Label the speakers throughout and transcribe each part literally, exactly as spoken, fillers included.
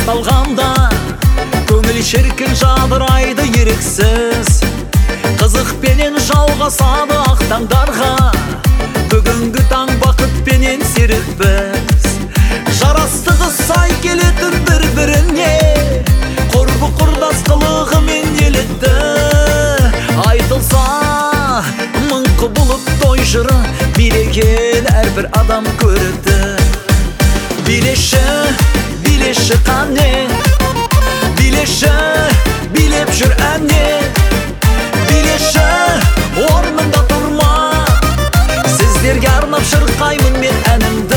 Speaker 1: басталғанда көңіл шіркін жадырайды еріксіз, қызықпенен жалғасады ақ таңдарға. Бүгінгі таң бақытпенен серікпіз, жарастығы сай келетін бір-біріне, құрбы құрдас қылығымен елітті. Айтылса мың құбылып той жыры, билеген әрбір адам көрді. Билеші, билеші қане, билеші, билеп жүр әне. Билеші, орнында тұрма, сіздерге арнап шырқаймын мен әнімді.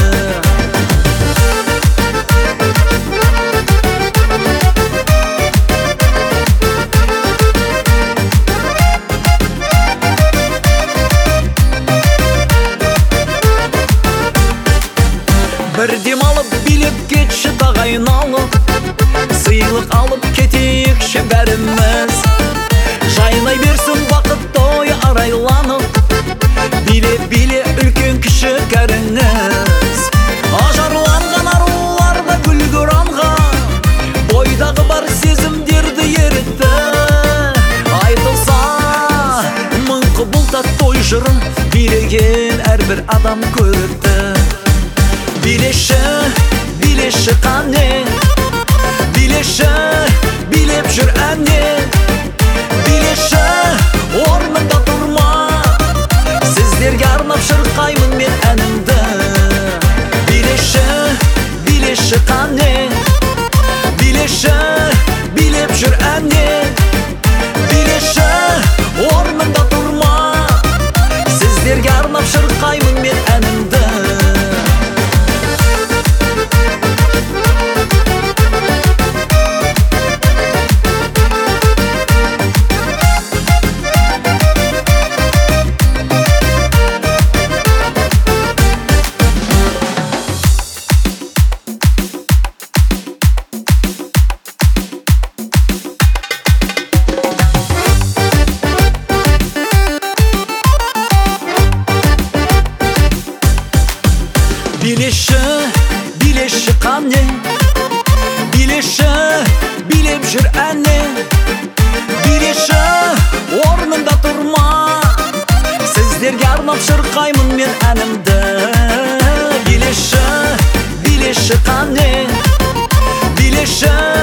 Speaker 1: Бір демалып билеп кетші тағайналып, сыйлық алып кетейікші бәріміз. Жайнай берсін бақыт тойы арайланып, биле-биле үлкен кіші кәріңіз. Ажарланған аруларда гүлгір анған, бойдағы бар сезімдерді ерітті. Айтылса мың құбылта той жырын, билеген әрбір адам көрді. Билеші, билеші қане, билеші, билеп жүр әне. Билеші, орнында тұрма, сіздерге арнап шырқаймын мен әнімді. Билеші, билеші қане, билеші, билеп жүр әне. Билеші, орнында тұрма, сіздерге арнап шырқаймын мен әнімді. Билеші, билеші қане, билеші, билеп жүр әне. Билеші, орнында тұрма, сіздерге арнап шырқаймын мен әнімді. Билеші, билеші қане, билеші,